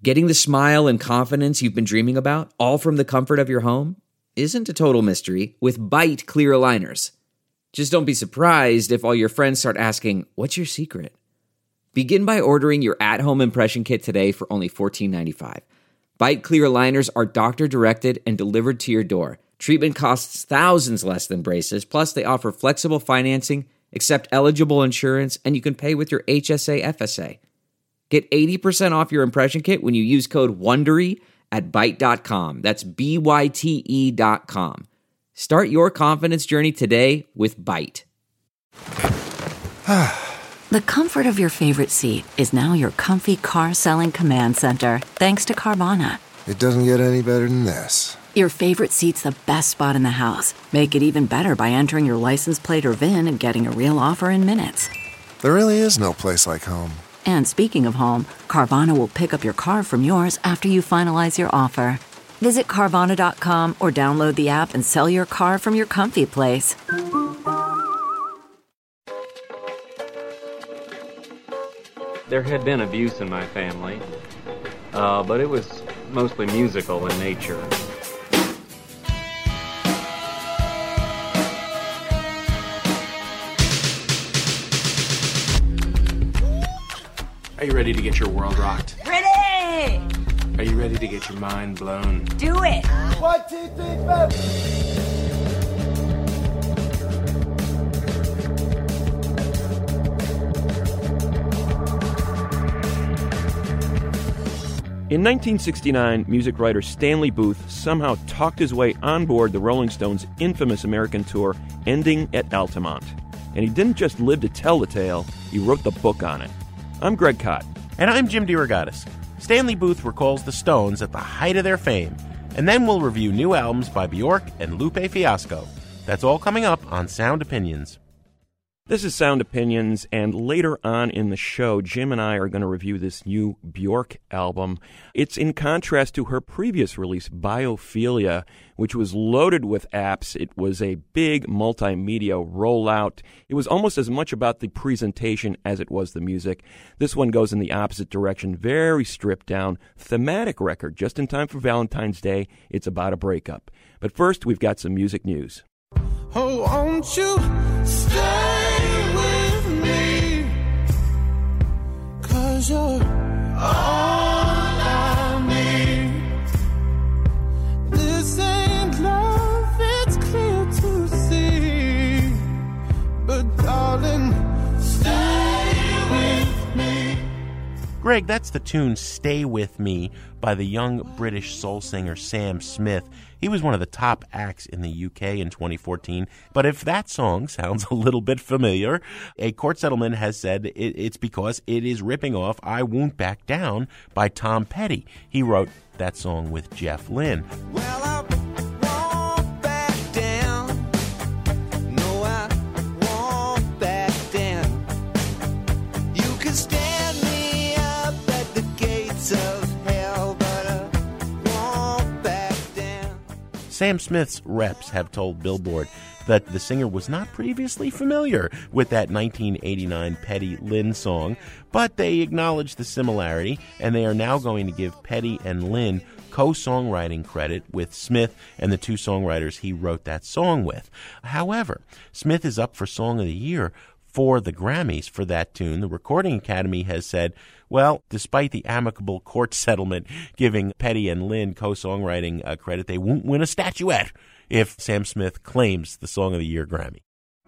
Getting the smile and confidence you've been dreaming about, all from the comfort of your home, isn't a total mystery with Byte clear aligners. Just don't be surprised if all your friends start asking, "What's your secret?" Begin by ordering your at-home impression kit today for only $14.95. Byte clear aligners are doctor-directed and delivered to your door. Treatment costs thousands less than braces, plus they offer flexible financing, accept eligible insurance, and you can pay with your HSA FSA. Get 80% off your impression kit when you use code WONDERY at Byte.com. That's BYTE.com. Start your confidence journey today with Byte. The comfort of your favorite seat is now your comfy car-selling command center, thanks to Carvana. It doesn't get any better than this. Your favorite seat's the best spot in the house. Make it even better by entering your license plate or VIN and getting a real offer in minutes. There really is no place like home. And speaking of home, Carvana will pick up your car from yours after you finalize your offer. Visit Carvana.com or download the app and sell your car from your comfy place. There had been abuse in my family, but it was mostly musical in nature. Are you ready to get your world rocked? Ready! Are you ready to get your mind blown? Do it! 1, 2, 3, 4. In 1969, music writer Stanley Booth somehow talked his way on board the Rolling Stones' infamous American tour, ending at Altamont. And he didn't just live to tell the tale, he wrote the book on it. I'm Greg Kot. And I'm Jim DeRogatis. Stanley Booth recalls the Stones at the height of their fame, and then we'll review new albums by Bjork and Lupe Fiasco. That's all coming up on Sound Opinions. This is Sound Opinions, and later on in the show, Jim and I are going to review this new Bjork album. It's in contrast to her previous release, Biophilia, which was loaded with apps. It was a big multimedia rollout. It was almost as much about the presentation as it was the music. This one goes in the opposite direction, very stripped down, thematic record, just in time for Valentine's Day. It's about a breakup. But first, we've got some music news. Oh, won't you stay with me? 'Cause you're all I need. This ain't love, it's clear to see. But darling, stay with me. Greg, that's the tune Stay With Me by the young British soul singer Sam Smith. He was one of the top acts in the UK in 2014. But if that song sounds a little bit familiar, a court settlement has said it's because it is ripping off I Won't Back Down by Tom Petty. He wrote that song with Jeff Lynne. Well, I won't back down. No, I won't back down. You can stand me up at the gates of hell, but I won't back down. Sam Smith's reps have told Billboard that the singer was not previously familiar with that 1989 Petty Lynn song, but they acknowledge the similarity, and they are now going to give Petty and Lynn co-songwriting credit with Smith and the two songwriters he wrote that song with. However, Smith is up for Song of the Year for the Grammys for that tune. The Recording Academy has said, well, despite the amicable court settlement giving Petty and Lynn co-songwriting credit, they won't win a statuette if Sam Smith claims the Song of the Year Grammy.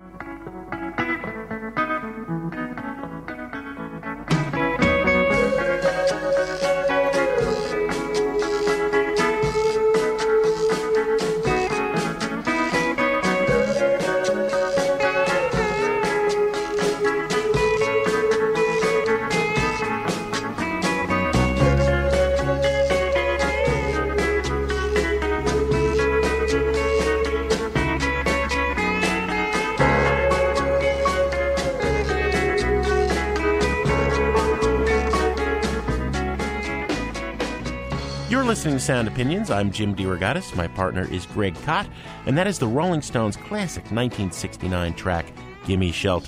Listening to Sound Opinions, I'm Jim DeRogatis. My partner is Greg Kot, and that is the Rolling Stones' classic 1969 track, Gimme Shelter.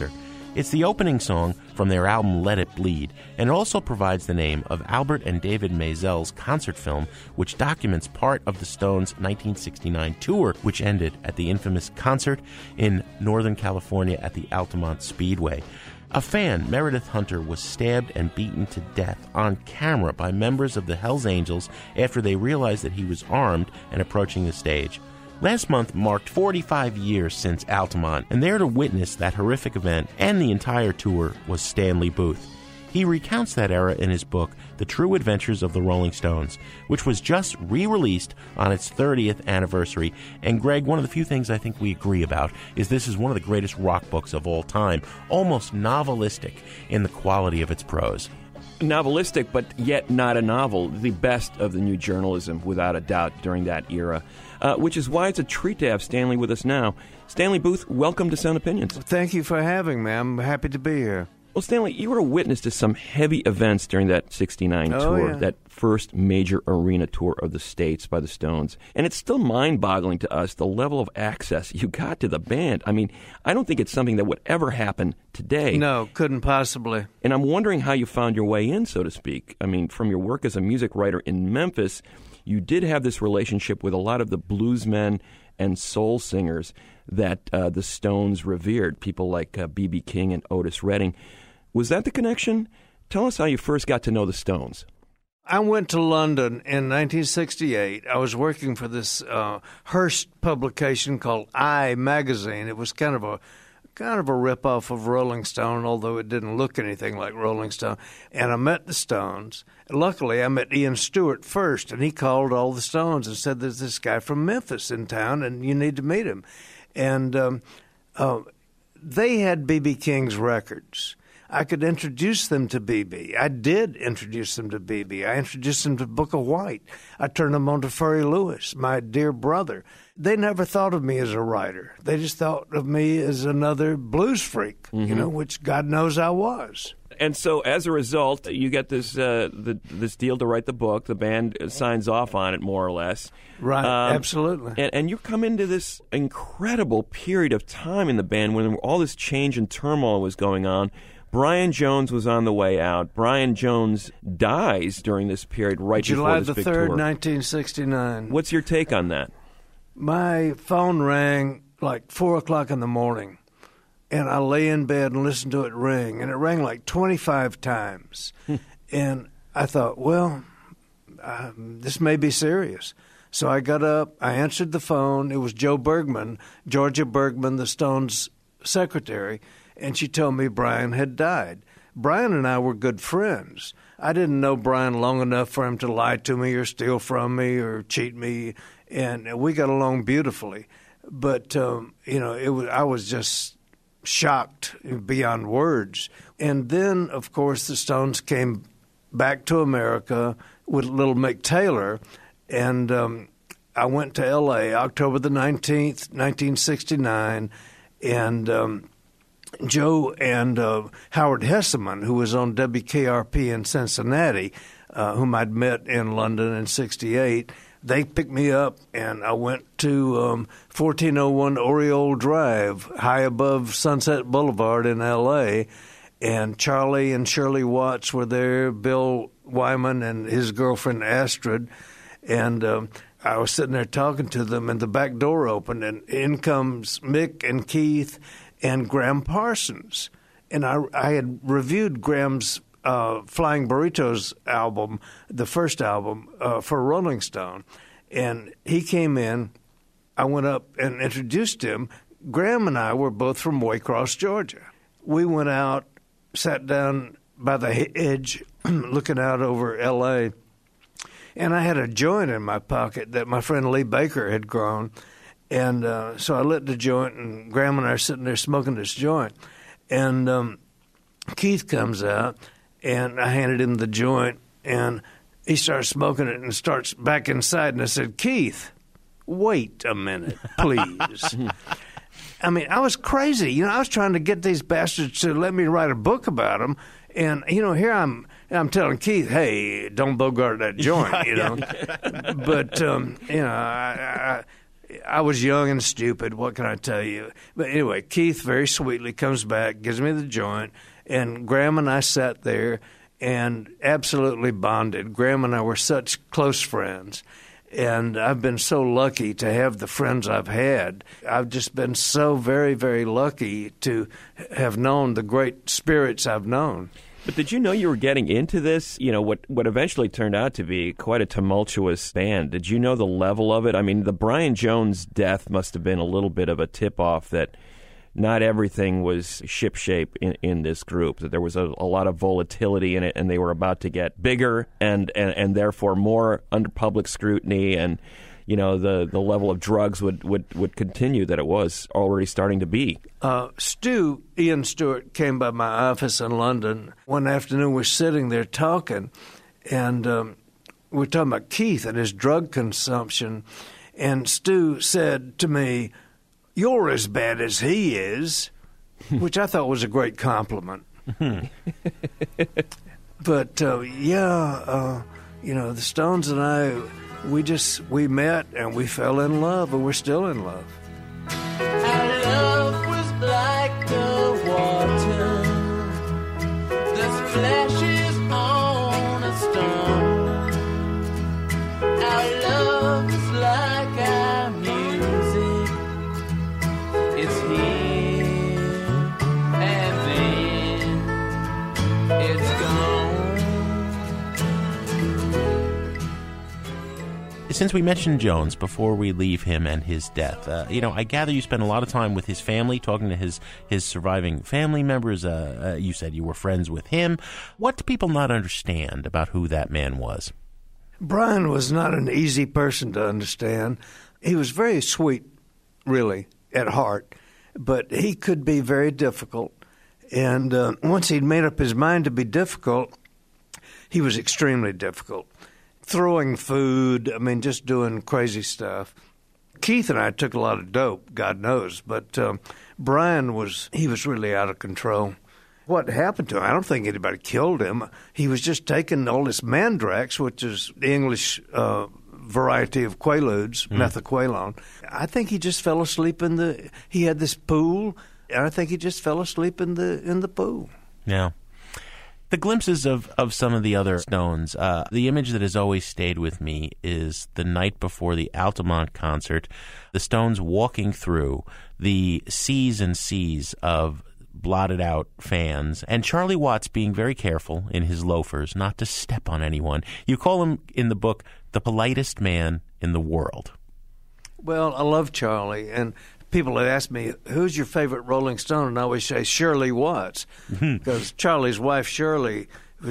It's the opening song from their album Let It Bleed, and it also provides the name of Albert and David Mazel's concert film, which documents part of the Stones' 1969 tour, which ended at the infamous concert in Northern California at the Altamont Speedway. A fan, Meredith Hunter, was stabbed and beaten to death on camera by members of the Hells Angels after they realized that he was armed and approaching the stage. Last month marked 45 years since Altamont, and there to witness that horrific event and the entire tour was Stanley Booth. He recounts that era in his book, The True Adventures of the Rolling Stones, which was just re-released on its 30th anniversary. And Greg, one of the few things I think we agree about is this is one of the greatest rock books of all time, almost novelistic in the quality of its prose. Novelistic, but yet not a novel. The best of the new journalism, without a doubt, during that era, which is why it's a treat to have Stanley with us now. Stanley Booth, welcome to Sound Opinions. Thank you for having me. I'm happy to be here. Well, Stanley, you were a witness to some heavy events during that 69 tour, yeah. that first major arena tour of the States by the Stones. And it's still mind-boggling to us, the level of access you got to the band. I mean, I don't think it's something that would ever happen today. No, couldn't possibly. And I'm wondering how you found your way in, so to speak. I mean, from your work as a music writer in Memphis, you did have this relationship with a lot of the bluesmen and soul singers that the Stones revered, people like B.B. King and Otis Redding. Was that the connection? Tell us how you first got to know the Stones. I went to London in 1968. I was working for this Hearst publication called I Magazine. It was kind of a ripoff of Rolling Stone, although it didn't look anything like Rolling Stone. And I met the Stones. Luckily, I met Ian Stewart first, and he called all the Stones and said, "There's this guy from Memphis in town, and you need to meet him." And they had B.B. King's records. I could introduce them to B.B. I did introduce them to B.B. I introduced them to Booker White. I turned them on to Furry Lewis, my dear brother. They never thought of me as a writer. They just thought of me as another blues freak, which God knows I was. And so, as a result, you get this this deal to write the book. The band signs off on it, more or less. Right, absolutely. And you come into this incredible period of time in the band when all this change and turmoil was going on. Brian Jones was on the way out. Brian Jones dies during this period right July before this the big 3rd, tour. 1969. What's your take on that? My phone rang like 4 o'clock in the morning, and I lay in bed and listened to it ring, and it rang like 25 times. And I thought, well, this may be serious. So I got up, I answered the phone. It was Joe Bergman, Georgia Bergman, the Stones' secretary, and she told me Brian had died. Brian and I were good friends. I didn't know Brian long enough for him to lie to me or steal from me or cheat me, and we got along beautifully. But, I was just shocked beyond words. And then, of course, the Stones came back to America with Little Mick Taylor, and I went to L.A. October the 19th, 1969, and Joe and Howard Hesseman, who was on WKRP in Cincinnati, whom I'd met in London in '68, they picked me up, and I went to 1401 Oriole Drive, high above Sunset Boulevard in L.A., and Charlie and Shirley Watts were there, Bill Wyman and his girlfriend Astrid, and I was sitting there talking to them, and the back door opened, and in comes Mick and Keith and Graham Parsons. And I had reviewed Graham's Flying Burritos album, the first album, for Rolling Stone. And he came in. I went up and introduced him. Graham and I were both from Waycross, Georgia. We went out, sat down by the edge, looking out over L.A., and I had a joint in my pocket that my friend Lee Baker had grown. And so I lit the joint, and Graham and I are sitting there smoking this joint. And Keith comes out, and I handed him the joint, and he starts smoking it and starts back inside. And I said, "Keith, wait a minute, please." I mean, I was crazy. I was trying to get these bastards to let me write a book about them. And, here I'm telling Keith, hey, don't bogart that joint, But, I was young and stupid. What can I tell you? But anyway, Keith very sweetly comes back, gives me the joint, and Graham and I sat there and absolutely bonded. Graham and I were such close friends. And I've been so lucky to have the friends I've had. I've just been so very, very lucky to have known the great spirits I've known. But did you know you were getting into this? You know, what eventually turned out to be quite a tumultuous band. Did you know the level of it? I mean, the Brian Jones death must have been a little bit of a tip-off that not everything was shipshape in this group, that there was a lot of volatility in it, and they were about to get bigger and therefore more under public scrutiny, and you know the level of drugs would continue that it was already starting to be. Ian Stewart came by my office in London one afternoon. We're sitting there talking, and we're talking about Keith and his drug consumption, and Stu said to me, "You're as bad as he is," which I thought was a great compliment. But, the Stones and I, we met and we fell in love, and we're still in love. Our love was like the water that splashes on a stone. Our love is like our music. It's here and then it's gone. Since we mentioned Jones, before we leave him and his death, I gather you spent a lot of time with his family, talking to his surviving family members. You said you were friends with him. What do people not understand about who that man was? Brian was not an easy person to understand. He was very sweet, really, at heart, but he could be very difficult. And once he'd made up his mind to be difficult, he was extremely difficult. Throwing food, just doing crazy stuff. Keith and I took a lot of dope, God knows, but Brian was really out of control. What happened to him? I don't think anybody killed him. He was just taking all this Mandrax, which is the English variety of Quaaludes, methaqualone. I think he just fell asleep he had this pool, and I think he just fell asleep in the pool. Yeah. The glimpses of some of the other Stones, the image that has always stayed with me is the night before the Altamont concert, the Stones walking through the seas and seas of blotted out fans, and Charlie Watts being very careful in his loafers not to step on anyone. You call him in the book the politest man in the world. Well, I love Charlie, and people had asked me, who's your favorite Rolling Stone? And I always say Shirley Watts, because Charlie's wife, Shirley,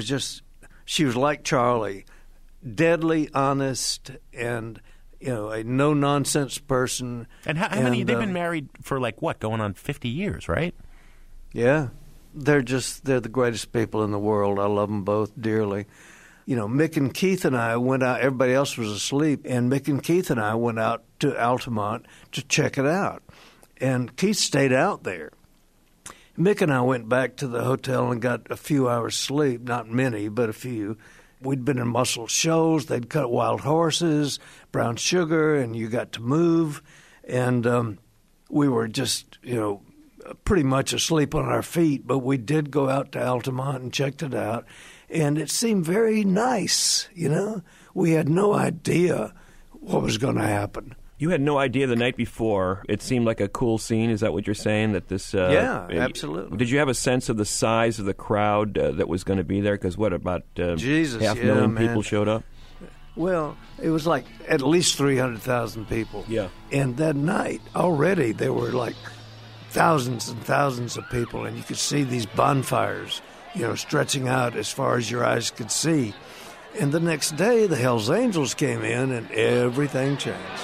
she was like Charlie, deadly honest and, a no-nonsense person. And how many, they've been married for going on 50 years, right? Yeah. They're the greatest people in the world. I love them both dearly. Mick and Keith and I went out, everybody else was asleep, and Mick and Keith and I went out to Altamont to check it out. And Keith stayed out there. Mick and I went back to the hotel and got a few hours sleep, not many, but a few. We'd been in Muscle Shoals, they'd cut Wild Horses, Brown Sugar, and You Got to Move. And we were just, pretty much asleep on our feet, but we did go out to Altamont and checked it out. And it seemed very nice, We had no idea what was going to happen. You had no idea the night before. It seemed like a cool scene. Is that what you're saying? That this? Yeah, absolutely. Did you have a sense of the size of the crowd that was going to be there? Because about half a million people showed up? Well, it was like at least 300,000 people. Yeah. And that night, already, there were thousands and thousands of people, and you could see these bonfires, stretching out as far as your eyes could see. And the next day, the Hells Angels came in, and everything changed.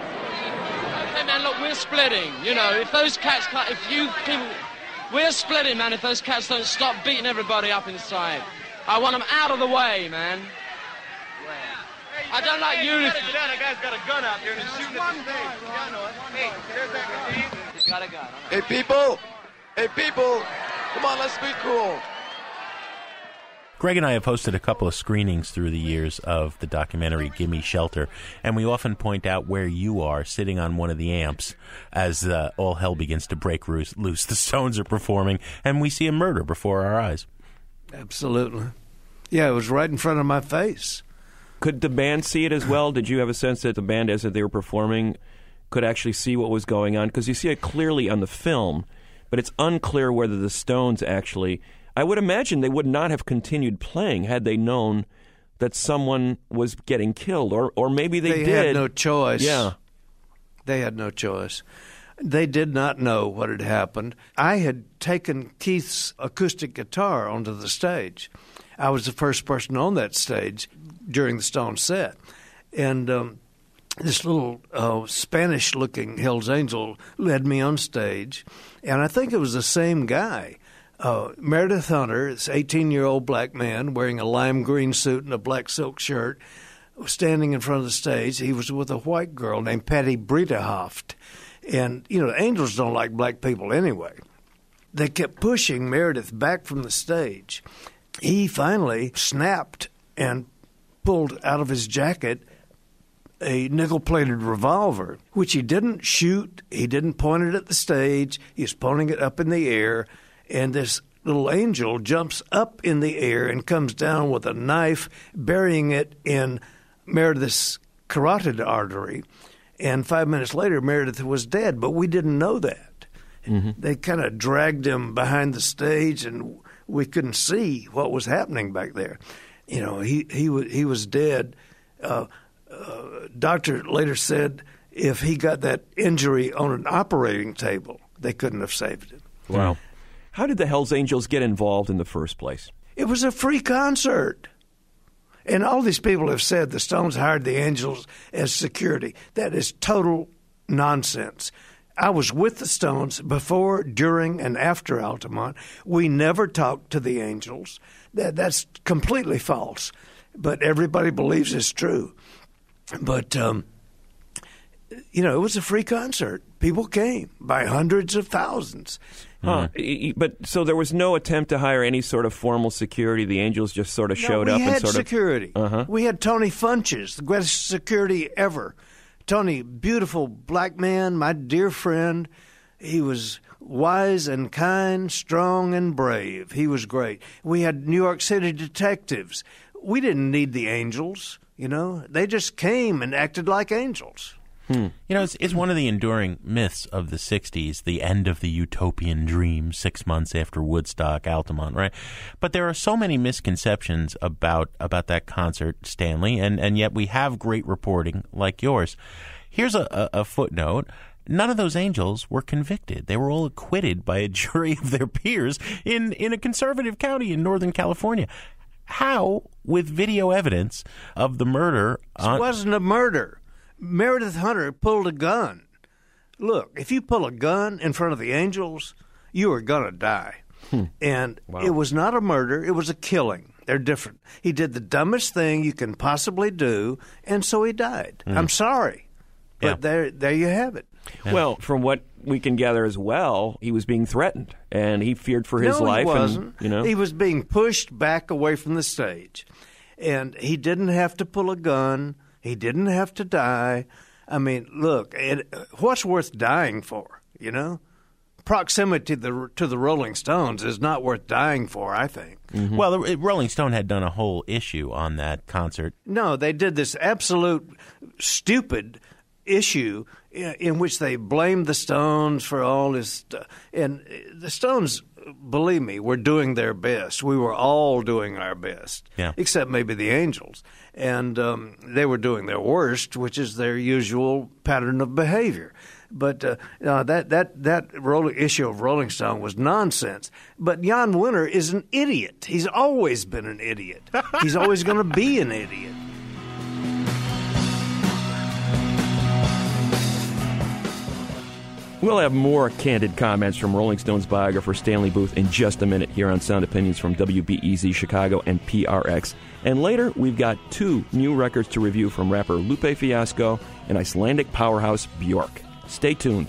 Hey, man, look, we're splitting. If those cats can't, we're splitting, man, if those cats don't stop beating everybody up inside. I want them out of the way, man. I don't like uniforms. That guy's got a gun out there and he's shooting at the stage. Yeah, I know it. Hey, there's that guy. He's got a gun. Hey, people, come on, let's be cool. Greg and I have hosted a couple of screenings through the years of the documentary Gimme Shelter, and we often point out where you are sitting on one of the amps as all hell begins to break loose. The Stones are performing, and we see a murder before our eyes. Absolutely. Yeah, it was right in front of my face. Could the band see it as well? Did you have a sense that the band, as they were performing, could actually see what was going on? Because you see it clearly on the film, but it's unclear whether the Stones actually... I would imagine they would not have continued playing had they known that someone was getting killed, or maybe they did. They had no choice. Yeah. They had no choice. They did not know what had happened. I had taken Keith's acoustic guitar onto the stage. I was the first person on that stage during the Stones set. And this little Spanish-looking Hells Angel led me on stage. And I think it was the same guy. Meredith Hunter, this 18-year-old black man wearing a lime green suit and a black silk shirt, was standing in front of the stage. He was with a white girl named Patty Bredehoft. And, you know, the Angels don't like black people anyway. They kept pushing Meredith back from the stage. He finally snapped and pulled out of his jacket a nickel-plated revolver, which he didn't shoot. He didn't point it at the stage. He was pointing it up in the air. And this little angel jumps up in the air and comes down with a knife, burying it in Meredith's carotid artery. And 5 minutes later, Meredith was dead, but we didn't know that. Mm-hmm. They kind of dragged him behind the stage, and we couldn't see what was happening back there. You know, he was dead. Doctor later said if he got that injury on an operating table, they couldn't have saved it. Wow. How did the Hells Angels get involved in the first place? It was a free concert. And all these people have said the Stones hired the Angels as security. That is total nonsense. I was with the Stones before, during, and after Altamont. We never talked to the Angels. That's completely false. But everybody believes it's true. But, you know, it was a free concert. People came by hundreds of thousands. Huh. But so there was no attempt to hire any sort of formal security. The Angels just sort of showed up and sort security. Uh-huh. We had Tony Funches, the greatest security ever. Tony, beautiful black man, my dear friend. He was wise and kind, strong and brave. He was great. We had New York City detectives. We didn't need the Angels, you know. They just came and acted like angels. You know, it's one of the enduring myths of the 60s, the end of the utopian dream 6 months after Woodstock, Altamont, right? But there are so many misconceptions about that concert, Stanley, and yet we have great reporting like yours. Here's a footnote. None of those Angels were convicted. They were all acquitted by a jury of their peers in a conservative county in Northern California. How, with video evidence of the murder... It wasn't a murder. Meredith Hunter pulled a gun. Look, if you pull a gun in front of the Angels, you are going to die. And It was not a murder. It was a killing. They're different. He did the dumbest thing you can possibly do, and so he died. I'm sorry. But there you have it. Yeah. Well, from what we can gather as well, he was being threatened, and he feared for his life. No, he wasn't. And, you know? He was being pushed back away from the stage. And he didn't have to pull a gun. He didn't have to die. I mean, look, what's worth dying for, you know? Proximity to the Rolling Stones is not worth dying for, I think. Mm-hmm. Well, the Rolling Stone had done a whole issue on that concert. No, they did this absolute stupid issue in which they blamed the Stones for all this stuff. And the Stones, believe me, were doing their best. We were all doing our best, except maybe the Angels. And they were doing their worst, which is their usual pattern of behavior. But that issue of Rolling Stone was nonsense. But Jan Winter is an idiot. He's always been an idiot. He's always going to be an idiot. We'll have more candid comments from Rolling Stones biographer Stanley Booth in just a minute here on Sound Opinions from WBEZ Chicago and PRX. And later, we've got 2 new records to review from rapper Lupe Fiasco and Icelandic powerhouse Bjork. Stay tuned.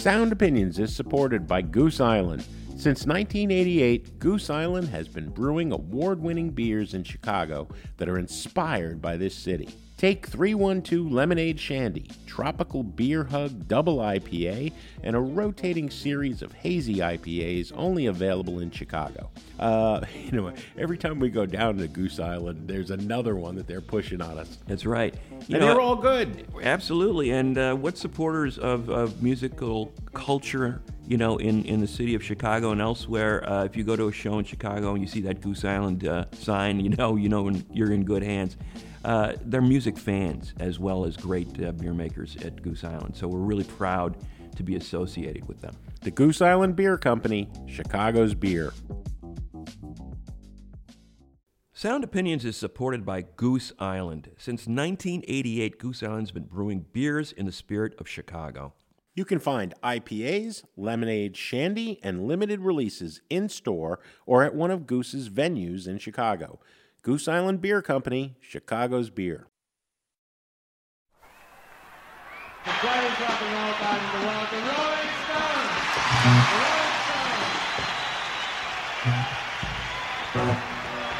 Sound Opinions is supported by Goose Island. Since 1988, Goose Island has been brewing award-winning beers in Chicago that are inspired by this city. Take 312 Lemonade Shandy, Tropical Beer Hug Double IPA, and a rotating series of hazy IPAs only available in Chicago. Every time we go down to Goose Island, there's another one that they're pushing on us. That's right. They're all good. Absolutely. And what supporters of musical culture, in the city of Chicago and elsewhere, if you go to a show in Chicago and you see that Goose Island sign, you know when you're in good hands. They're music fans as well as great beer makers at Goose Island. So we're really proud to be associated with them. The Goose Island Beer Company, Chicago's beer. Sound Opinions is supported by Goose Island. Since 1988, Goose Island's been brewing beers in the spirit of Chicago. You can find IPAs, lemonade, shandy, and limited releases in-store or at one of Goose's venues in Chicago. Goose Island Beer Company, Chicago's beer. The greatest rock and roll band in the world, the Rolling Stones! The Rolling Stones!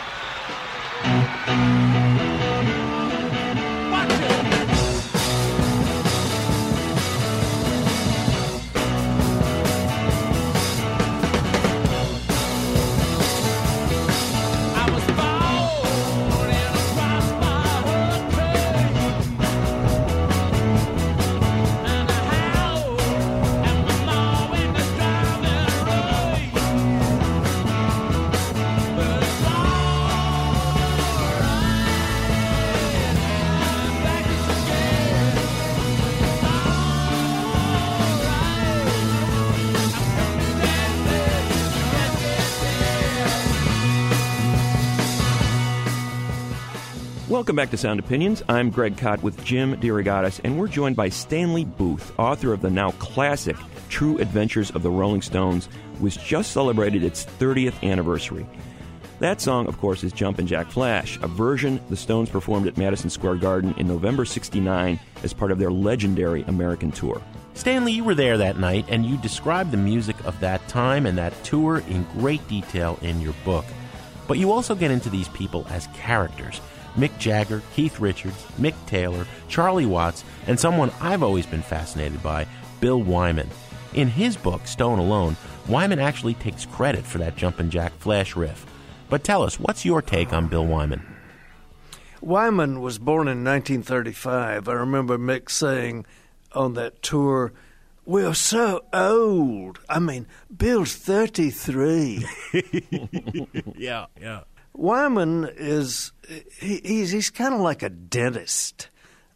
Welcome back to Sound Opinions. I'm Greg Kot with Jim DeRogatis, and we're joined by Stanley Booth, author of the now classic True Adventures of the Rolling Stones, which just celebrated its 30th anniversary. That song, of course, is Jumpin' Jack Flash, a version the Stones performed at Madison Square Garden in November '69 as part of their legendary American tour. Stanley, you were there that night, and you described the music of that time and that tour in great detail in your book. But you also get into these people as characters. Mick Jagger, Keith Richards, Mick Taylor, Charlie Watts, and someone I've always been fascinated by, Bill Wyman. In his book, Stone Alone, Wyman actually takes credit for that Jumpin' Jack Flash riff. But tell us, what's your take on Bill Wyman? Wyman was born in 1935. I remember Mick saying on that tour, "We're so old. I mean, Bill's 33. Yeah. Wyman is he's kind of like a dentist.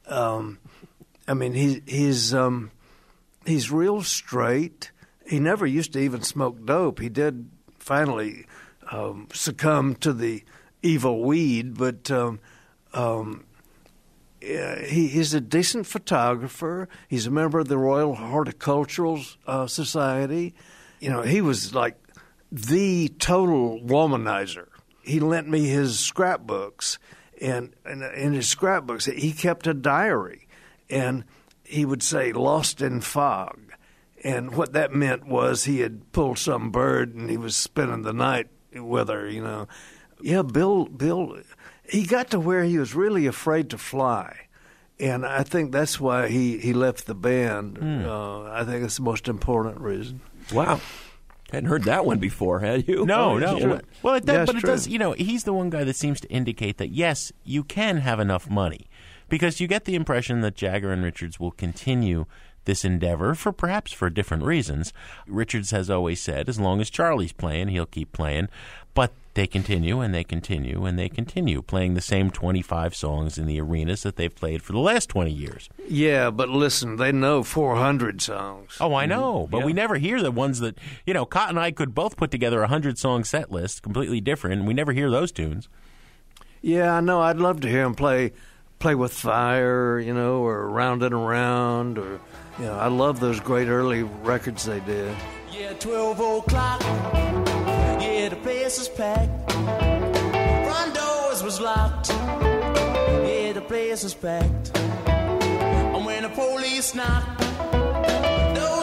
He's real straight. He never used to even smoke dope. He did finally succumb to the evil weed, but he's a decent photographer. He's a member of the Royal Horticultural Society. He was like the total womanizer. He lent me his scrapbooks, and in his scrapbooks, he kept a diary, and he would say, "Lost in fog." And what that meant was he had pulled some bird, and he was spending the night with her, Yeah, Bill, he got to where he was really afraid to fly, and I think that's why he left the band. I think it's the most important reason. Wow. Hadn't heard that one before, had you? No. Well, it does, Yeah, but it true. does. He's the one guy that seems to indicate that yes, you can have enough money, because you get the impression that Jagger and Richards will continue this endeavor perhaps for different reasons. Richards has always said, as long as Charlie's playing, he'll keep playing, but they continue and they continue and they continue playing the same 25 songs in the arenas that they've played for the last 20 years. Yeah, but listen, they know 400 songs. Oh, I know, but we never hear the ones that, Cott and I could both put together a 100-song set list, completely different, and we never hear those tunes. Yeah, I know. I'd love to hear him play with fire, or Round and Around, or I love those great early records they did. Yeah, 12 o'clock. Yeah, the place is packed. Front doors was locked. Yeah, the place is packed. And when the police knocked, those doors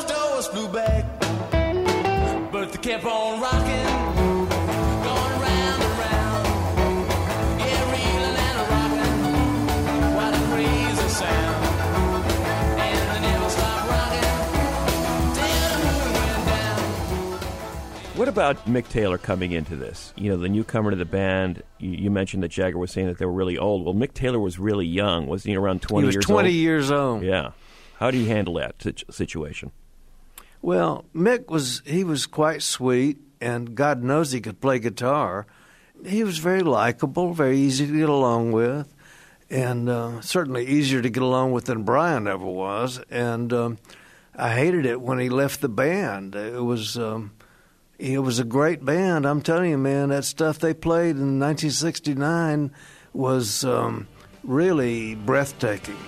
almost flew back, but they kept on rocking, going round and round. Yeah, reeling and rocking, what a crazy sound. And they never stopped rocking till the moon went down. What about Mick Taylor coming into this? You know, the newcomer to the band. You mentioned that Jagger was saying that they were really old. Well, Mick Taylor was really young. Wasn't he around 20 years old? He was 20 years old. Yeah. How do you handle that situation? Well, Mick was quite sweet, and God knows he could play guitar. He was very likable, very easy to get along with, and certainly easier to get along with than Brian ever was. And I hated it when he left the band. It was a great band. I'm telling you, man, that stuff they played in 1969 was really breathtaking.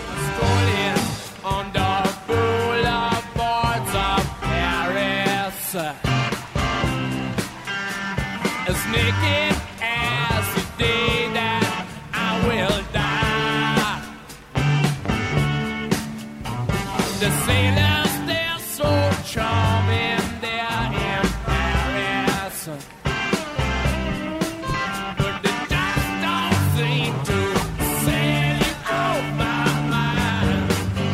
On the boulevards of Paris, as naked as the day that I will die. The sailors, they're so charming there in Paris, but they just don't seem to sail you off my mind.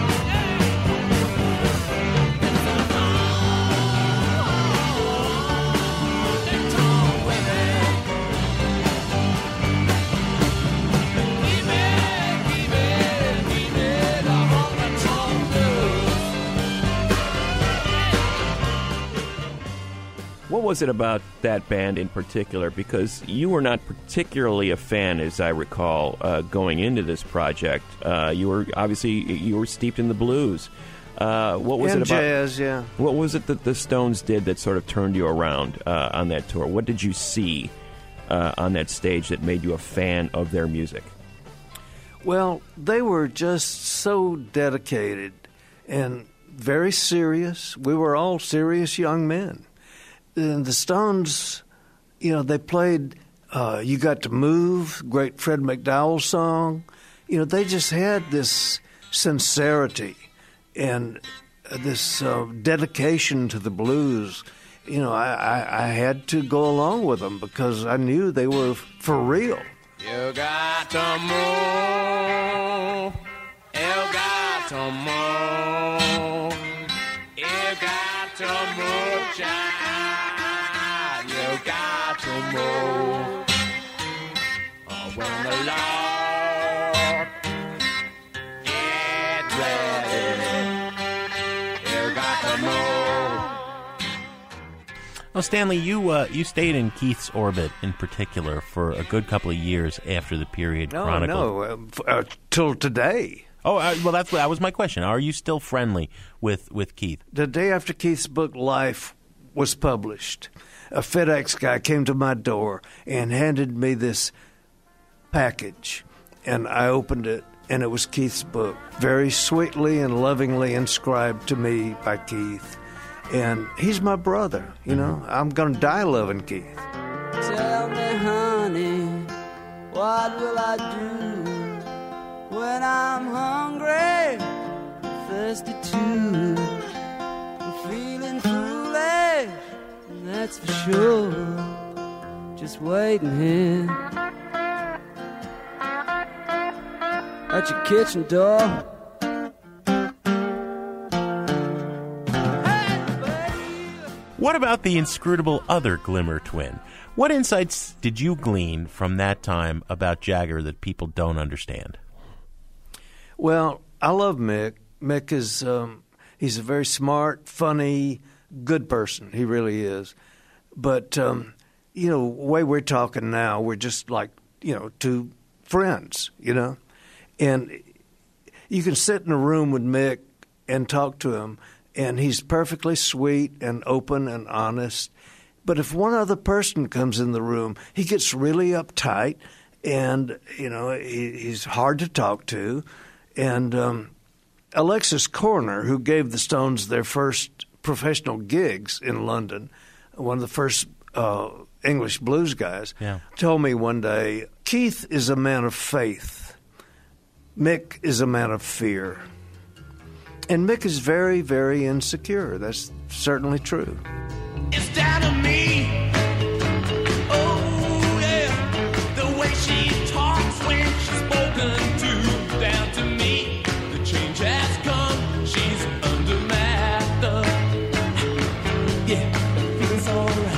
What was it about that band in particular? Because you were not particularly a fan, as I recall, going into this project. You were steeped in the blues. What was and it about jazz? Yeah. What was it that the Stones did that sort of turned you around on that tour? What did you see on that stage that made you a fan of their music? Well, they were just so dedicated and very serious. We were all serious young men. And the Stones, you know, they played You Got to Move, great Fred McDowell song. You know, they just had this sincerity and this dedication to the blues. You know, I had to go along with them because I knew they were for real. You got to move. You got to move. You got to move, child. You got to move. Oh, when the Lord gets ready, you got to move. Well, Stanley, you stayed in Keith's orbit in particular for a good couple of years after the period chronicled. No, till today. Oh, well, that was my question. Are you still friendly with Keith? The day after Keith's book Life was published, a FedEx guy came to my door and handed me this package, and I opened it, and it was Keith's book, very sweetly and lovingly inscribed to me by Keith. And he's my brother, you know. I'm going to die loving Keith. Tell me, honey, what will I do when I'm hungry, thirsty too? I'm feeling foolish, and that's for sure. Just waiting here at your kitchen door. What about the inscrutable other Glimmer twin? What insights did you glean from that time about Jagger that people don't understand? Well, I love Mick. Mick is he's a very smart, funny, good person. He really is. But, you know, the way we're talking now, we're just like, you know, two friends, you know. And you can sit in a room with Mick and talk to him, and he's perfectly sweet and open and honest. But if one other person comes in the room, he gets really uptight, and, you know, he's hard to talk to. And Alexis Corner, who gave the Stones their first professional gigs in London, one of the first English blues guys, told me one day, Keith is a man of faith. Mick is a man of fear. And Mick is very, very insecure. That's certainly true. It's down to me. Oh, yeah. The way she talks when she's spoken to. Down to me. The change has come. She's under my thumb. Yeah, it feels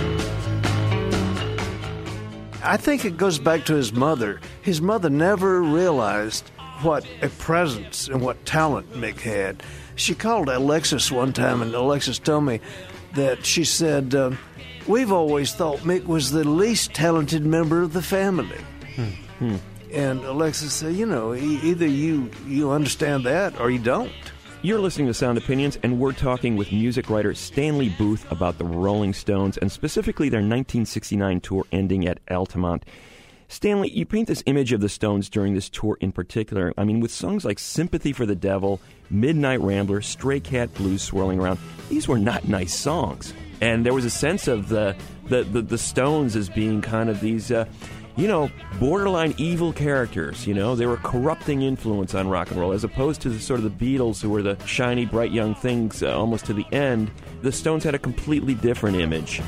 alright. I think it goes back to his mother. His mother never realized what a presence and what talent Mick had. She called Alexis one time, and Alexis told me that she said, we've always thought Mick was the least talented member of the family. And Alexis said, you know, either you understand that or you don't. You're listening to Sound Opinions, and we're talking with music writer Stanley Booth about the Rolling Stones, and specifically their 1969 tour ending at Altamont. Stanley, you paint this image of the Stones during this tour in particular. I mean, with songs like Sympathy for the Devil, Midnight Rambler, Stray Cat Blues swirling around, these were not nice songs. And there was a sense of the Stones as being kind of these, borderline evil characters. You know, they were a corrupting influence on rock and roll, as opposed to the sort of the Beatles, who were the shiny, bright young things almost to the end. The Stones had a completely different image.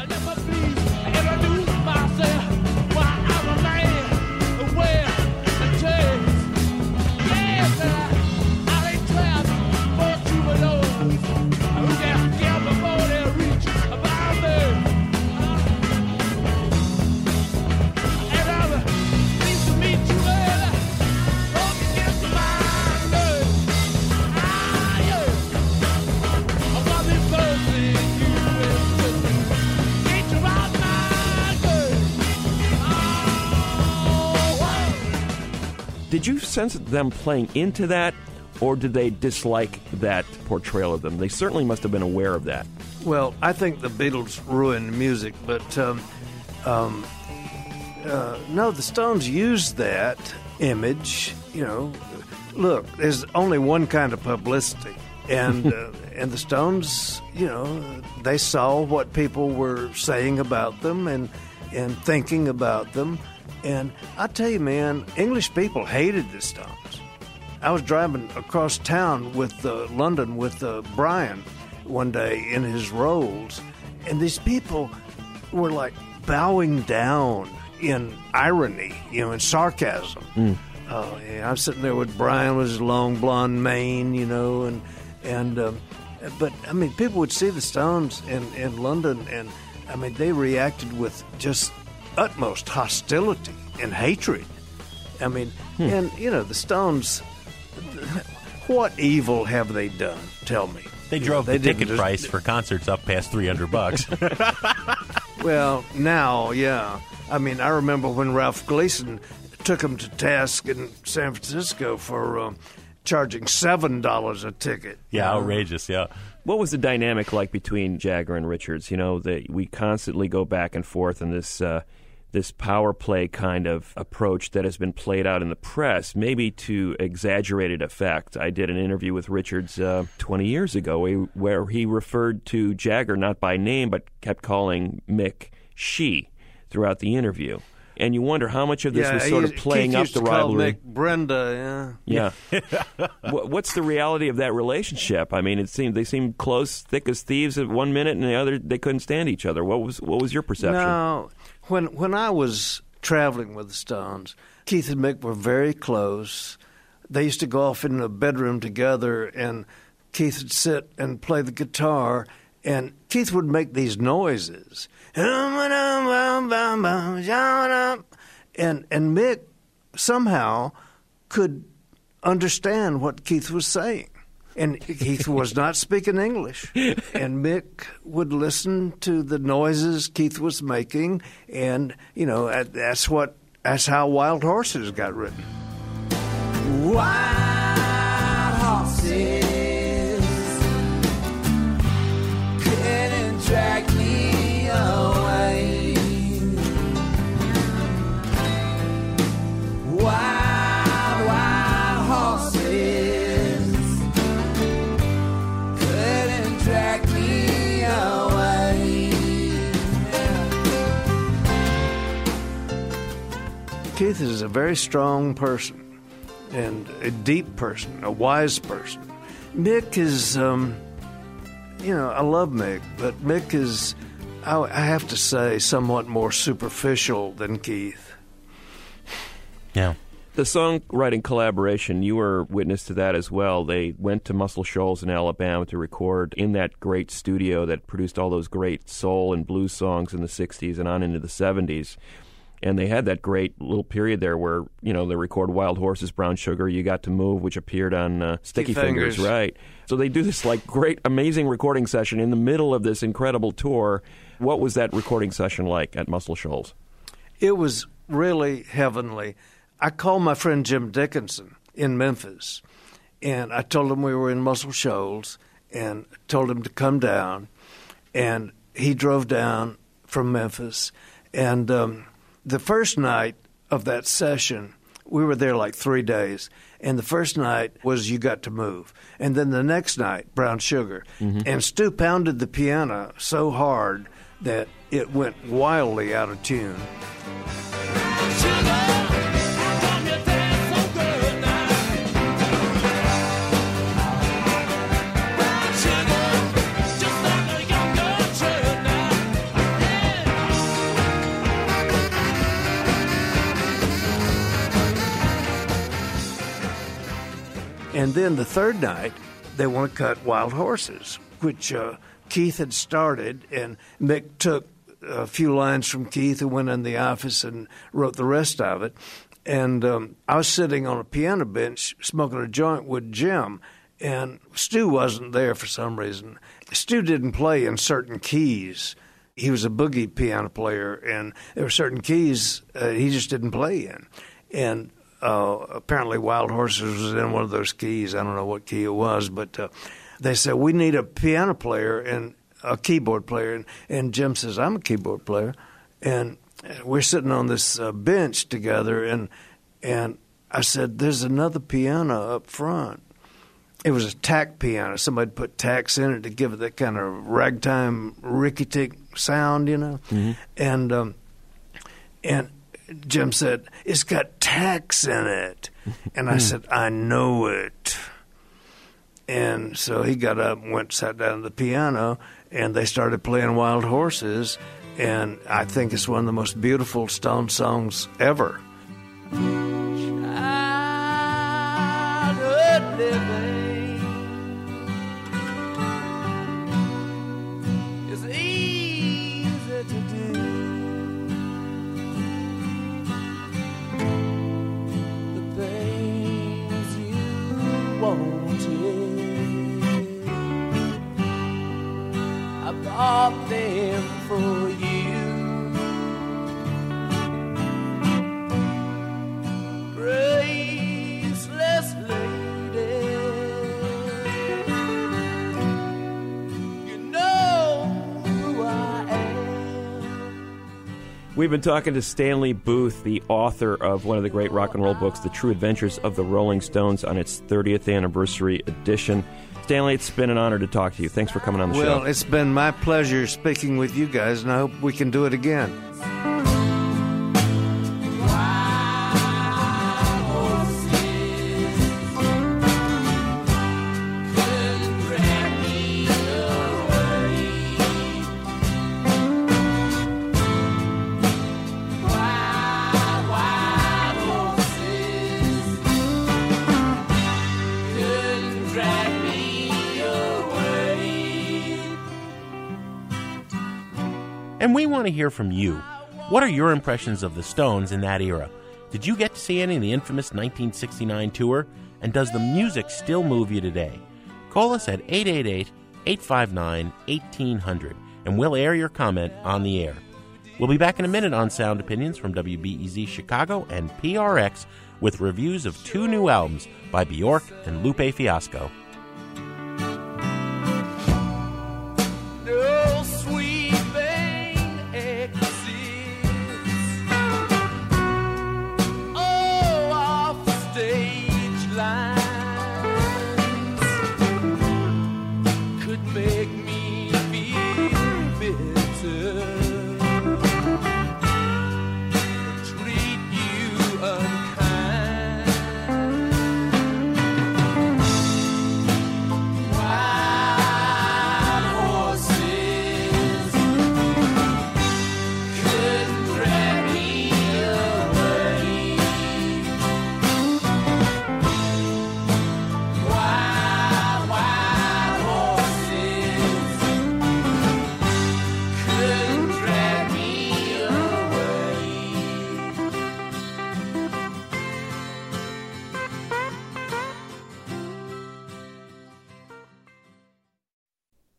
Did you sense them playing into that, or did they dislike that portrayal of them? They certainly must have been aware of that. Well, I think the Beatles ruined music, but no, the Stones used that image. You know, look, there's only one kind of publicity, and and the Stones, you know, they saw what people were saying about them and thinking about them. And I tell you, man, English people hated the Stones. I was driving across town with London with Brian one day in his Rolls, and these people were like bowing down in irony, you know, in sarcasm. I'm sitting there with Brian with his long blonde mane, you know, but I mean, people would see the Stones in London, and I mean, they reacted with just utmost hostility and hatred. I mean, and you know, the Stones, what evil have they done? Tell me. They drove the ticket price for concerts up past $300. Well, now, yeah. I mean, I remember when Ralph Gleason took them to task in San Francisco for charging $7 a ticket. Yeah, outrageous, yeah. What was the dynamic like between Jagger and Richards? You know, we constantly go back and forth in this power play kind of approach that has been played out in the press, maybe to exaggerated effect. I did an interview with Richards 20 years ago where he referred to Jagger not by name, but kept calling Mick she throughout the interview. And you wonder how much of this was sort of playing Keith up the rivalry. Mick Brenda, yeah. What's the reality of that relationship? I mean, they seemed close, thick as thieves at one minute, and the other they couldn't stand each other. What was your perception? No, when I was traveling with the Stones, Keith and Mick were very close. They used to go off in the bedroom together, and Keith would sit and play the guitar, and Keith would make these noises. And Mick somehow could understand what Keith was saying. And Keith was not speaking English. And Mick would listen to the noises Keith was making, and, you know, that's how Wild Horses got written. Wild horses couldn't drag me away. Wild horses couldn't drag me away. Keith is a very strong person and a deep person, a wise person. Mick is, I love Mick, but Mick is, I have to say, somewhat more superficial than Keith. Yeah. The songwriting collaboration, you were witness to that as well. They went to Muscle Shoals in Alabama to record in that great studio that produced all those great soul and blues songs in the 60s and on into the 70s. And they had that great little period there where, they record Wild Horses, Brown Sugar, You Got to Move, which appeared on Sticky Fingers, right? So they do this great, amazing recording session in the middle of this incredible tour. What was that recording session like at Muscle Shoals? It was really heavenly. I called my friend Jim Dickinson in Memphis, and I told him we were in Muscle Shoals, and told him to come down, and he drove down from Memphis. And the first night of that session, we were there 3 days, and the first night was You Got to Move, and then the next night, Brown Sugar. Mm-hmm. And Stu pounded the piano so hard that it went wildly out of tune. And then the third night, they want to cut Wild Horses, which Keith had started, and Mick took a few lines from Keith and went in the office and wrote the rest of it. And I was sitting on a piano bench smoking a joint with Jim, and Stu wasn't there for some reason. Stu didn't play in certain keys. He was a boogie piano player, and there were certain keys he just didn't play in. And apparently Wild Horses was in one of those keys. I don't know what key it was, but they said, we need a piano player and a keyboard player. And Jim says, I'm a keyboard player. And we're sitting on this bench together, and I said, there's another piano up front. It was a tack piano. Somebody put tacks in it to give it that kind of ragtime, rickety sound, Mm-hmm. And Jim said, it's got tacks in it. And I said, I know it. And so he got up and sat down at the piano, and they started playing Wild Horses. And I think it's one of the most beautiful Stone songs ever. Childhood living is easy to do. I bought them for you. Graceless lady, you know who I am. We've been talking to Stanley Booth, the author of one of the great rock and roll books, The True Adventures of the Rolling Stones, on its 30th anniversary edition. Stanley, it's been an honor to talk to you. Thanks for coming on the show. Well, it's been my pleasure speaking with you guys, and I hope we can do it again. And we want to hear from you. What are your impressions of the Stones in that era? Did you get to see any of the infamous 1969 tour? And does the music still move you today? Call us at 888-859-1800, and we'll air your comment on the air. We'll be back in a minute on Sound Opinions from WBEZ Chicago and PRX with reviews of 2 new albums by Bjork and Lupe Fiasco.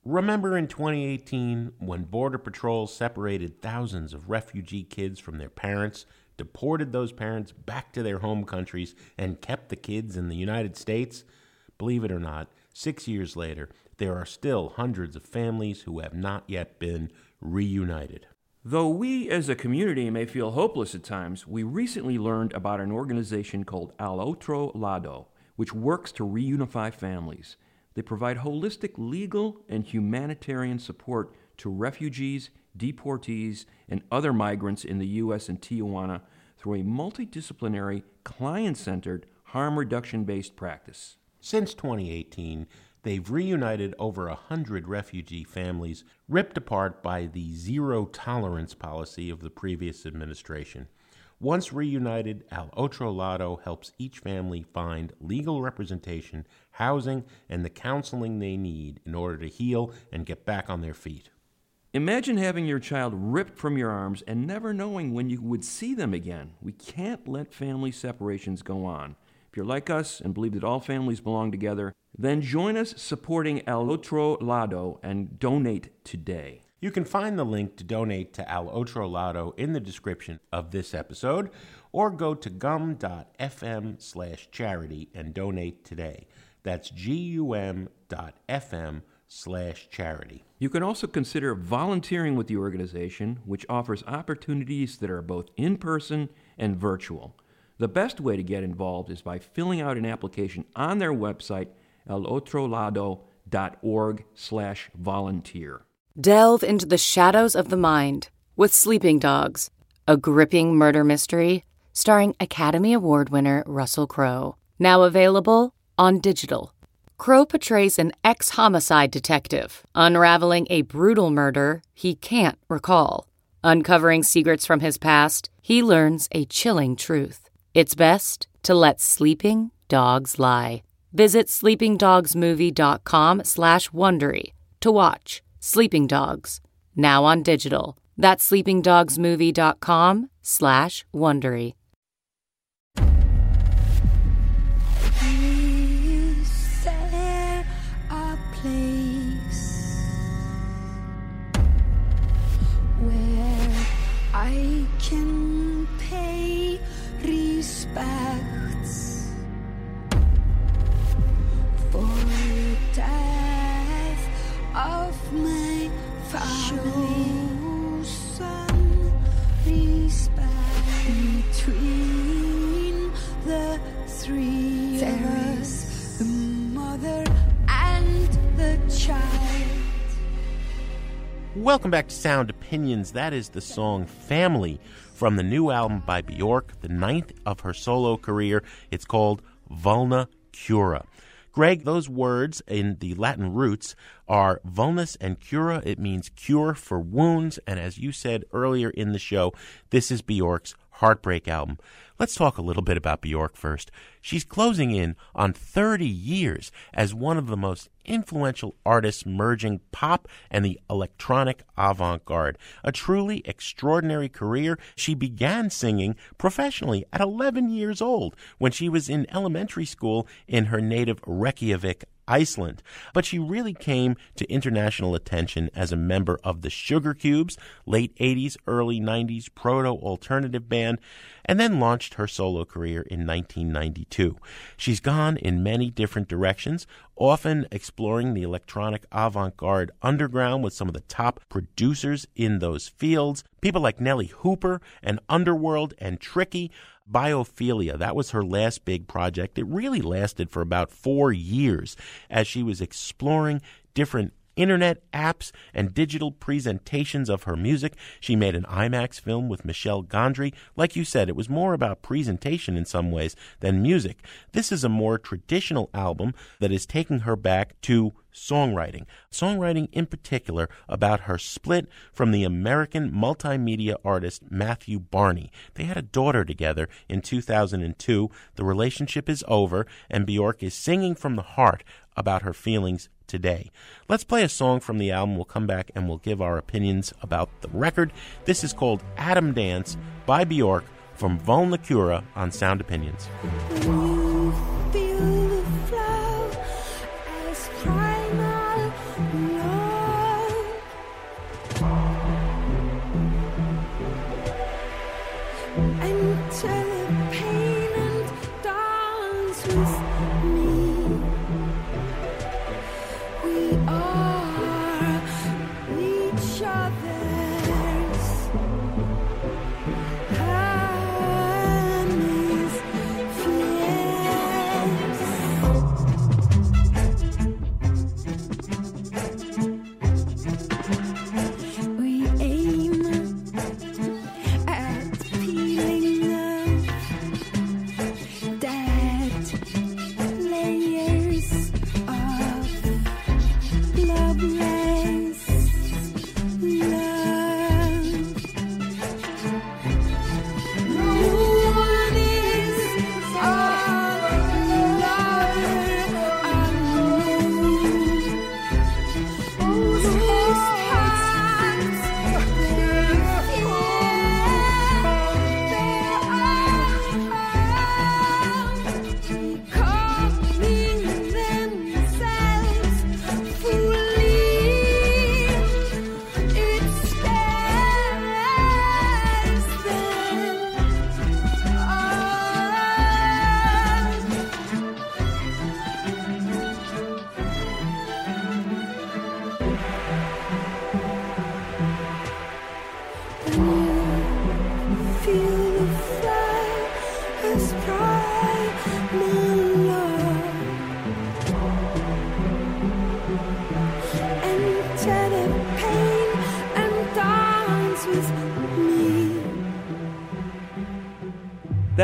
Remember in 2018 when Border Patrol separated thousands of refugee kids from their parents, deported those parents back to their home countries, and kept the kids in the United States? Believe it or not, 6 years later, there are still hundreds of families who have not yet been reunited. Though we as a community may feel hopeless at times, we recently learned about an organization called Al Otro Lado, which works to reunify families. They provide holistic legal and humanitarian support to refugees, deportees, and other migrants in the U.S. and Tijuana through a multidisciplinary, client-centered, harm reduction-based practice. Since 2018, they've reunited over 100 refugee families ripped apart by the zero-tolerance policy of the previous administration. Once reunited, Al Otro Lado helps each family find legal representation, housing, and the counseling they need in order to heal and get back on their feet. Imagine having your child ripped from your arms and never knowing when you would see them again. We can't let family separations go on. If you're like us and believe that all families belong together, then join us supporting Al Otro Lado and donate today. You can find the link to donate to Al Otro Lado in the description of this episode, or go to gum.fm/charity and donate today. That's gum.fm/charity. You can also consider volunteering with the organization, which offers opportunities that are both in-person and virtual. The best way to get involved is by filling out an application on their website, alotrolado.org/volunteer. Delve into the shadows of the mind with Sleeping Dogs, a gripping murder mystery starring Academy Award winner Russell Crowe. Now available on digital. Crowe portrays an ex-homicide detective unraveling a brutal murder he can't recall. Uncovering secrets from his past, he learns a chilling truth. It's best to let sleeping dogs lie. Visit sleepingdogsmovie.com/Wondery to watch Sleeping Dogs, now on digital. That's sleepingdogsmovie.com/Wondery. Is there a place where I can pay respects for the death of my family? Show some respect between the three of us, the mother and the child. Welcome back to Sound Opinions. That is the song Family from the new album by Bjork, the 9th of her solo career. It's called Vulna Cura. Greg, those words in the Latin roots are vulnus and cura. It means cure for wounds. And as you said earlier in the show, this is Bjork's Heartbreak album. Let's talk a little bit about Bjork first. She's closing in on 30 years as one of the most influential artists merging pop and the electronic avant-garde. A truly extraordinary career. She began singing professionally at 11 years old when she was in elementary school in her native Reykjavik, Iceland. But she really came to international attention as a member of the Sugar Cubes, late 80s, early 90s proto-alternative band, and then launched her solo career in 1992. She's gone in many different directions, often exploring the electronic avant-garde underground with some of the top producers in those fields, people like Nelly Hooper and Underworld and Tricky. Biophilia, that was her last big project. It really lasted for about 4 years as she was exploring different internet apps and digital presentations of her music. She made an IMAX film with Michel Gondry. Like you said, it was more about presentation in some ways than music. This is a more traditional album that is taking her back to songwriting. Songwriting in particular about her split from the American multimedia artist Matthew Barney. They had a daughter together in 2002. The relationship is over, and Bjork is singing from the heart about her feelings today. Let's play a song from the album. We'll come back and we'll give our opinions about the record. This is called Atom Dance by Bjork from Vulna Cura on Sound Opinions. Feel the flow as primal love.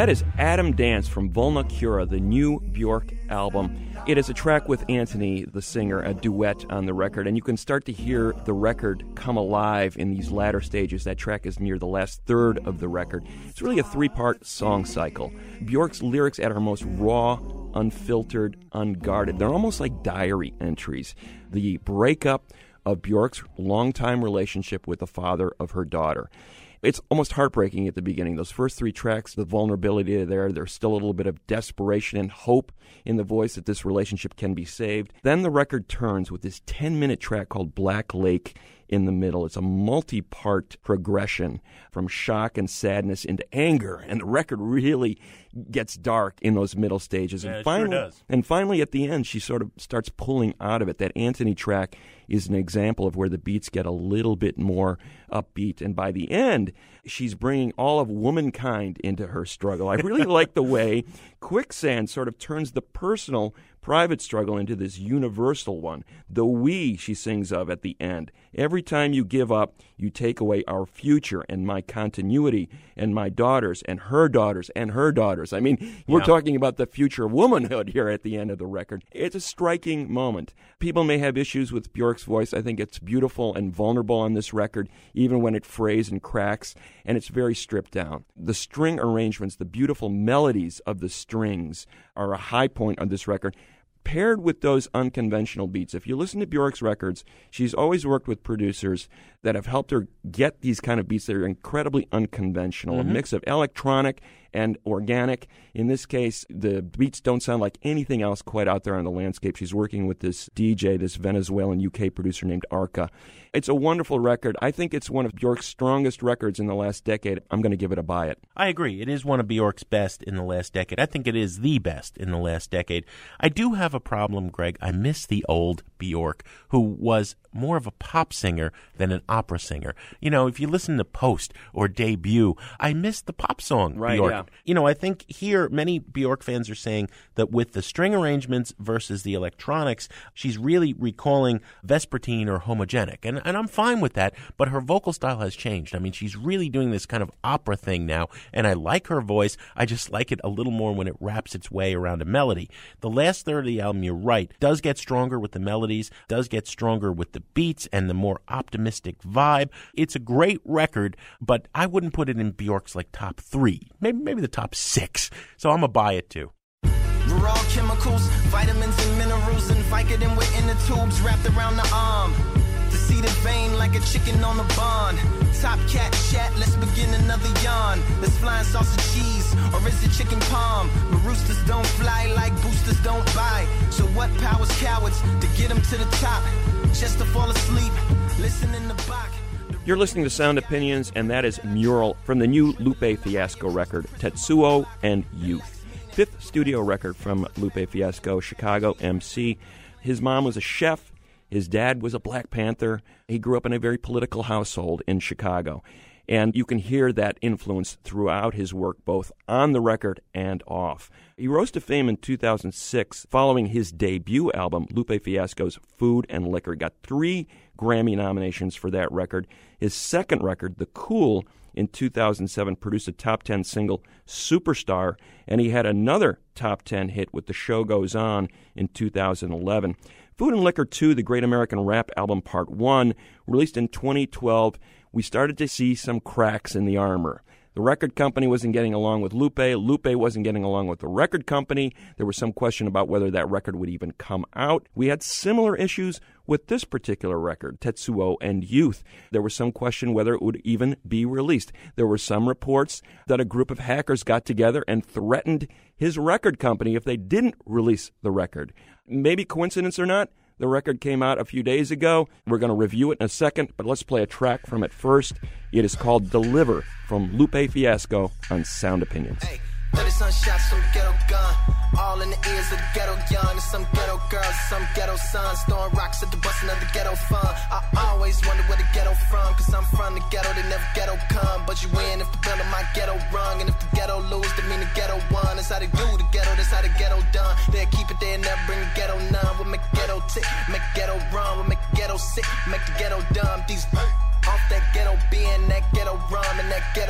That is Adam Dance from Volna Cura, the new Bjork album. It is a track with Anthony, the singer, a duet on the record, and you can start to hear the record come alive in these latter stages. That track is near the last third of the record. It's really a three-part song cycle. Bjork's lyrics at her most raw, unfiltered, unguarded. They're almost like diary entries. The breakup of Bjork's longtime relationship with the father of her daughter. It's almost heartbreaking at the beginning. Those first three tracks, the vulnerability there, there's still a little bit of desperation and hope in the voice that this relationship can be saved. Then the record turns with this 10-minute track called Black Lake in the middle. It's a multi-part progression from shock and sadness into anger, and the record really gets dark in those middle stages. Yeah, and finally, it sure does. And finally, at the end, she sort of starts pulling out of it. That Anthony track is an example of where the beats get a little bit more upbeat, and by the end, she's bringing all of womankind into her struggle. I really like the way Quicksand sort of turns the personal, private struggle into this universal one. The we she sings of at the end. Every time you give up, you take away our future and my continuity and my daughters and her daughters and her daughters. I mean, we're talking about the future of womanhood here at the end of the record. It's a striking moment. People may have issues with Bjork's voice. I think it's beautiful and vulnerable on this record, even when it frays and cracks, and it's very stripped down. The string arrangements, the beautiful melodies of the strings are a high point on this record, paired with those unconventional beats. If you listen to Bjork's records, she's always worked with producers that have helped her get these kind of beats that are incredibly unconventional, a mix of electronic and organic. In this case, the beats don't sound like anything else quite out there on the landscape. She's working with this DJ, this Venezuelan UK producer named Arca. It's a wonderful record. I think it's one of Bjork's strongest records in the last decade. I'm going to give it a buy it. I agree. It is one of Bjork's best in the last decade. I think it is the best in the last decade. I do have a problem, Greg. I miss the old Bjork, who was more of a pop singer than an opera singer. You know, if you listen to Post or Debut, I miss the pop song Bjork. Yeah. You know, I think here many Bjork fans are saying that with the string arrangements versus the electronics, she's really recalling Vespertine or Homogenic. And I'm fine with that, but her vocal style has changed. I mean, she's really doing this kind of opera thing now, and I like her voice. I just like it a little more when it wraps its way around a melody. The last third of the album, you're right, does get stronger with the melodies, does get stronger with the beats and the more optimistic vibe. It's a great record, but I wouldn't put it in Bjork's like top 3, maybe the top 6. So I'm gonna buy it too. Raw chemicals, vitamins and minerals, and Vicodin within the tubes wrapped around the arm. To see the vein like a chicken on a bond. Top cat chat, let's begin another yawn. Let's flying sausage cheese, or is it chicken palm? But roosters don't fly like boosters don't buy. So what powers cowards to get them to the top? Just to fall asleep, listen in the box. You're listening to Sound Opinions, and that is Mural from the new Lupe Fiasco record, Tetsuo and Youth. 5th studio record from Lupe Fiasco, Chicago MC. His mom was a chef. His dad was a Black Panther. He grew up in a very political household in Chicago. And you can hear that influence throughout his work, both on the record and off. He rose to fame in 2006 following his debut album, Lupe Fiasco's Food and Liquor. Got 3 Grammy nominations for that record. His second record, The Cool, in 2007 produced a top 10 single, Superstar, and he had another top 10 hit with The Show Goes On in 2011. Food and Liquor 2, The Great American Rap Album Part 1, released in 2012, we started to see some cracks in the armor. The record company wasn't getting along with Lupe. Lupe wasn't getting along with the record company. There was some question about whether that record would even come out. We had similar issues with this particular record, Tetsuo and Youth. There was some question whether it would even be released. There were some reports that a group of hackers got together and threatened his record company if they didn't release the record. Maybe coincidence or not, the record came out a few days ago. We're going to review it in a second, but let's play a track from it first. It is called Deliver from Lupe Fiasco on Sound Opinions. Hey, 30 sun shots from ghetto gun. All in the ears of the ghetto young. There's some ghetto girls, some ghetto sons. Throwing rocks at the busting of the ghetto fun. I always wonder where the ghetto from. Cause I'm from the ghetto, they never ghetto come. But you win if the bell of my ghetto rung. And if the ghetto lose, they mean the ghetto won. That's how they do the ghetto, that's how the ghetto done. They'll keep it there and never bring the ghetto none. We'll make the ghetto tick, make the ghetto run. We'll make the ghetto sick, make the ghetto dumb. These off that ghetto being, that ghetto rum, and that ghetto bass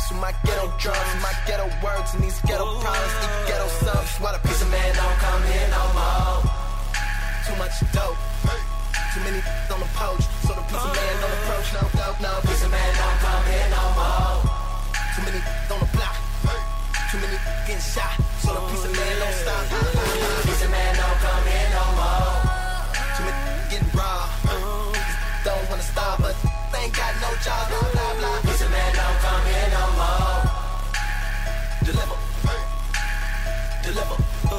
face with my ghetto drums, my ghetto words, and these ghetto problems, eat ghetto subs. What a piece of man don't come here no more. Too much dope, too many on the poach, so the piece of man don't approach. No dope, no piece of man don't come here no more. Too many on the block, too many getting shot, so the piece of man don't stop. Piece of man don't come here no more. Too many getting raw, don't wanna stop, but they ain't got no job. Blah blah blah. Piece of man don't come here no more. Deliver, deliver,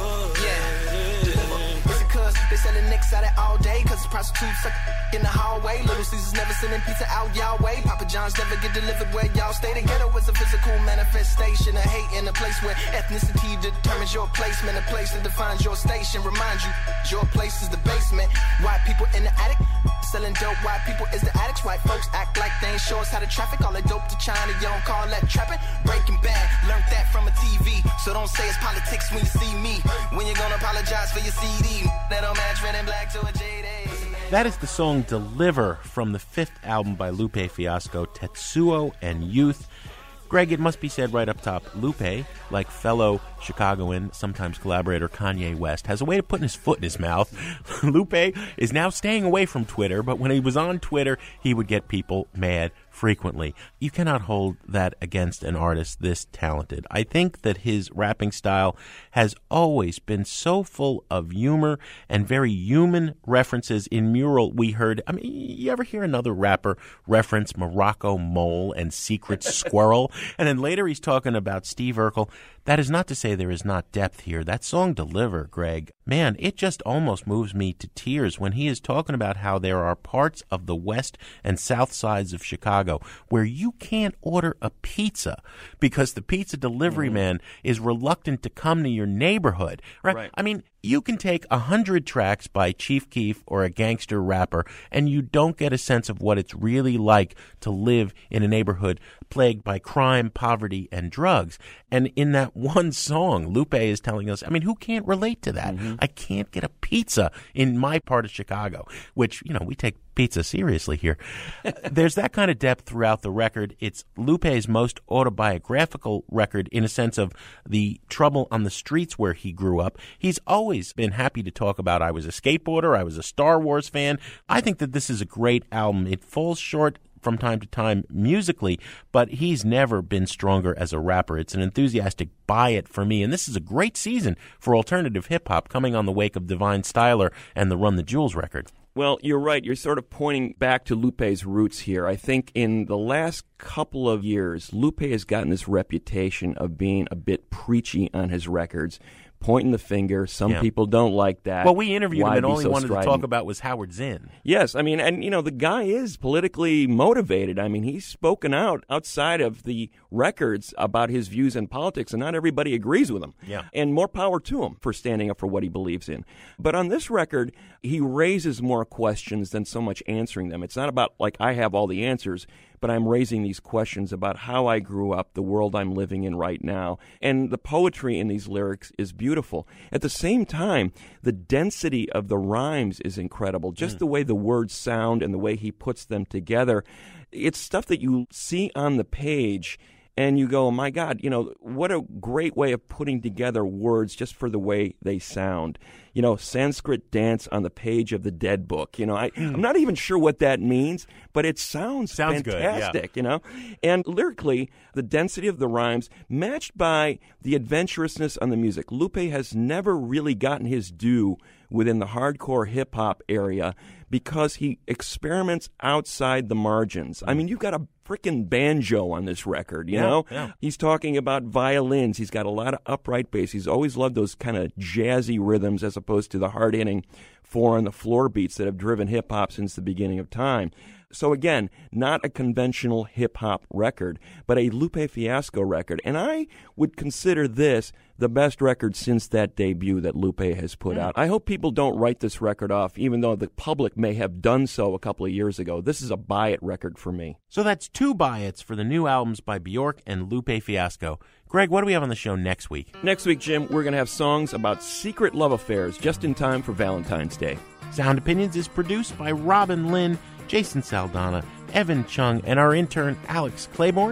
yeah, deliver. Is it 'cause they selling nicks out it all day? 'Cause prostitutes suck in the hallway. Little Caesars never sending pizza out y'all way. Papa John's never get delivered where y'all stay. The ghetto is a physical manifestation of hate in a place where ethnicity determines your placement. A place that defines your station. Reminds you, your place is the basement. White people in the attic, selling dope. White people is the addicts. White folks act like they ain't show us how to traffic. All that dope to China, you don't call that trapping. Breaking Bad, learned that from a TV. So don't say it's politics when you see me. When you gonna apologize for your CD? That don't match red and black to a JD. That is the song Deliver from the 5th album by Lupe Fiasco, Tetsuo and Youth. Greg, it must be said right up top, Lupe, like fellow Chicagoan, sometimes collaborator Kanye West, has a way of putting his foot in his mouth. Lupe is now staying away from Twitter, but when he was on Twitter, he would get people mad frequently. You cannot hold that against an artist this talented. I think that his rapping style has always been so full of humor and very human references. In Mural, we heard, I mean, you ever hear another rapper reference Morocco Mole and Secret Squirrel? And then later he's talking about Steve Urkel. That is not to say there is not depth here. That song Deliver, Greg, man, it just almost moves me to tears when he is talking about how there are parts of the west and south sides of Chicago where you can't order a pizza because the pizza delivery man is reluctant to come to your neighborhood. Right? I mean, you can take 100 tracks by Chief Keef or a gangster rapper, and you don't get a sense of what it's really like to live in a neighborhood plagued by crime, poverty, and drugs. And in that one song, Lupe is telling us, I mean, who can't relate to that? I can't get a pizza in my part of Chicago, which, you know, we take pizza seriously here. There's that kind of depth throughout the record. It's Lupe's most autobiographical record in a sense of the trouble on the streets where he grew up. He's always been happy to talk about, I was a skateboarder, I was a Star Wars fan. I think that this is a great album. It falls short from time to time musically, but he's never been stronger as a rapper. It's an enthusiastic buy it for me, and this is a great season for alternative hip-hop coming on the wake of Divine Styler and the Run the Jewels record. Well, you're right. You're sort of pointing back to Lupe's roots here. I think in the last couple of years, Lupe has gotten this reputation of being a bit preachy on his records, pointing the finger. Some people don't like that. Well, we interviewed him and all he wanted strident? to talk about was Howard Zinn. Yes, I mean, and, you know, the guy is politically motivated. I mean, he's spoken out outside of the records about his views in politics, and not everybody agrees with him. Yeah. And more power to him for standing up for what he believes in. But on this record, he raises more questions than so much answering them. It's not about, like, I have all the answers, but I'm raising these questions about how I grew up, the world I'm living in right now. And the poetry in these lyrics is beautiful. At the same time, the density of the rhymes is incredible. Just the way the words sound and the way he puts them together. It's stuff that you see on the page and you go, oh my God, you know, what a great way of putting together words just for the way they sound. You know, Sanskrit dance on the page of the dead book. You know, I'm not even sure what that means, but it sounds fantastic, good, yeah. You know. And lyrically, the density of the rhymes matched by the adventurousness on the music. Lupe has never really gotten his due within the hardcore hip-hop area because he experiments outside the margins. I mean, you've got a freaking banjo on this record, you know? Yeah. He's talking about violins. He's got a lot of upright bass. He's always loved those kind of jazzy rhythms as opposed to the hard-hitting four-on-the-floor beats that have driven hip-hop since the beginning of time. So again, not a conventional hip-hop record, but a Lupe Fiasco record. And I would consider this the best record since that debut that Lupe has put out. I hope people don't write this record off, even though the public may have done so a couple of years ago. This is a buy-it record for me. So that's 2 buy-its for the new albums by Bjork and Lupe Fiasco. Greg, what do we have on the show next week? Next week, Jim, we're going to have songs about secret love affairs just in time for Valentine's Day. Sound Opinions is produced by Robin Lynn, Jason Saldana, Evan Chung, and our intern, Alex Claiborne.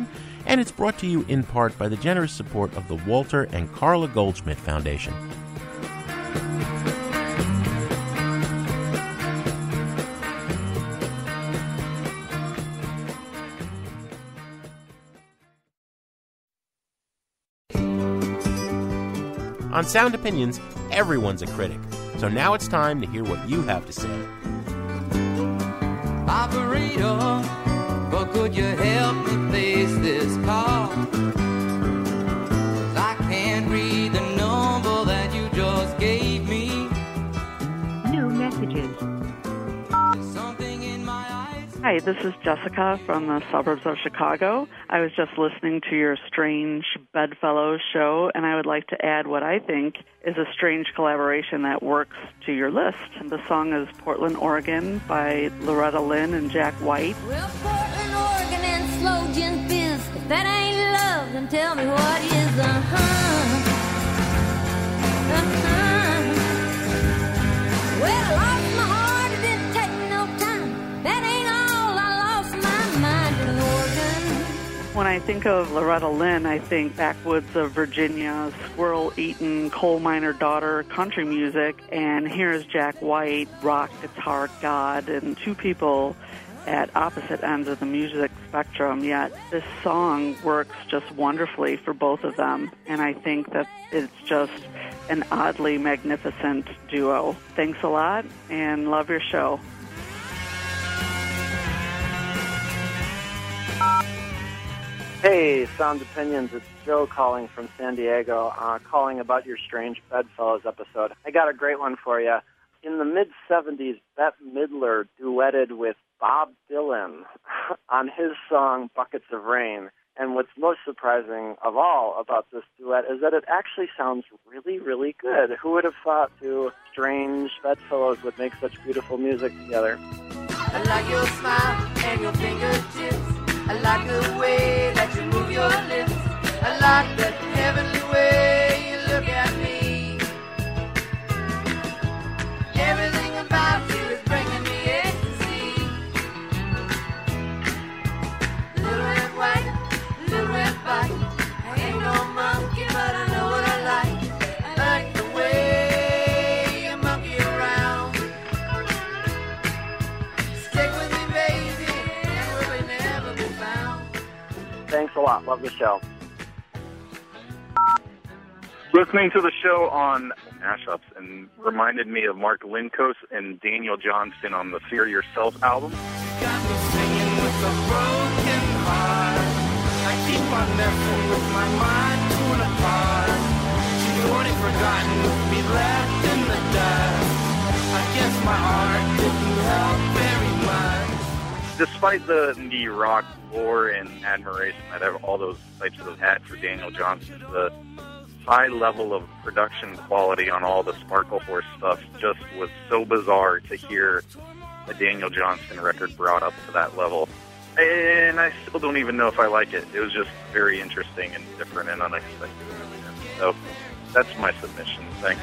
and it's brought to you in part by the generous support of the Walter and Carla Goldschmidt Foundation. On Sound Opinions, everyone's a critic. So now it's time to hear what you have to say. Operator, but could you help me place this call? 'Cause I can't read the number that you just gave me. New messages. Something in my eyes. Hi, this is Jessica from the suburbs of Chicago. I was just listening to your Strange Bedfellows show, and I would like to add what I think is a strange collaboration that works to your list. The song is Portland, Oregon by Loretta Lynn and Jack White. Well, Portland, Oregon and slow gin fizz. If that ain't love, then tell me what is. Well, I lost my heart, it didn't take no time. That ain't all, I lost my mind in Oregon. When I think of Loretta Lynn, I think backwoods of Virginia, squirrel-eating coal miner daughter country music, and here's Jack White, rock guitar god, and two people at opposite ends of the music spectrum, yet this song works just wonderfully for both of them, and I think that it's just an oddly magnificent duo. Thanks a lot, and love your show. Hey, Sound Opinions, it's Joe calling from San Diego, calling about your Strange Bedfellows episode. I got a great one for you. In the mid-'70s, Bette Midler duetted with Bob Dylan on his song Buckets of Rain. And what's most surprising of all about this duet is that it actually sounds really, really good. Who would have thought two strange bedfellows would make such beautiful music together? I like your smile and your fingertips. I like the way that you move your lips. I like that heavenly way you look at me. Everything about you is bringing me ecstasy. Little red white, little red bite. I ain't no monkey, but I know what I like. I like the way you monkey around. Stick with me, baby, and we'll never be found. Thanks a lot. Love the show. Listening to the show on mashups and reminded me of Mark Linkous and Daniel Johnston on the Fear Yourself album. Got me singing with a broken heart. I keep on messing with my mind torn apart. She's already forgotten with me left in the dust. I guess my art didn't help very much. Despite the indie rock lore and admiration that all those types of had for Daniel Johnston, the high level of production quality on all the Sparkle Horse stuff just was so bizarre to hear a Daniel Johnston record brought up to that level. And I still don't even know if I like it. It was just very interesting and different and unexpected. So that's my submission. Thanks.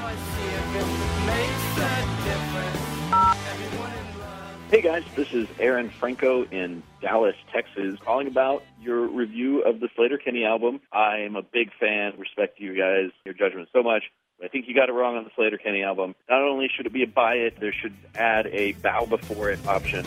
Hey guys, this is Aaron Franco in Dallas, Texas, calling about your review of the Sleater-Kinney album. I am a big fan, respect you guys, your judgment so much. I think you got it wrong on the Sleater-Kinney album. Not only should it be a buy it, there should add a bow before it option.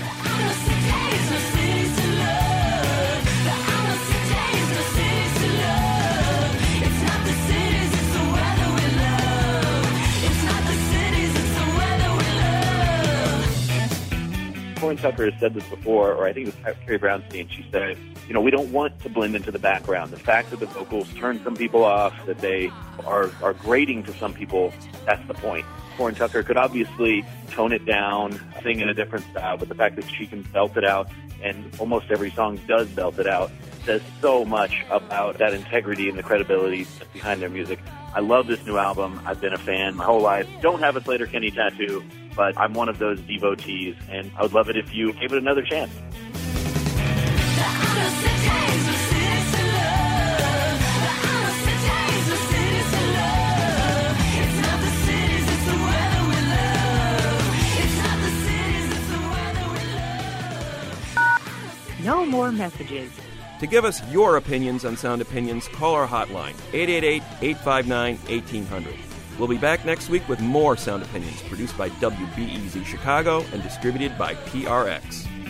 Corin Tucker has said this before, or I think it was Carrie Brownstein. She said, you know, we don't want to blend into the background. The fact that the vocals turn some people off, that they are grating to some people, that's the point. Corin Tucker could obviously tone it down, sing in a different style, but the fact that she can belt it out, and almost every song does belt it out, says so much about that integrity and the credibility behind their music. I love this new album. I've been a fan my whole life. Don't have a Sleater-Kinney tattoo, but I'm one of those devotees, and I would love it if you gave it another chance. No more messages. To give us your opinions on Sound Opinions, call our hotline, 888-859-1800. We'll be back next week with more Sound Opinions, produced by WBEZ Chicago and distributed by PRX.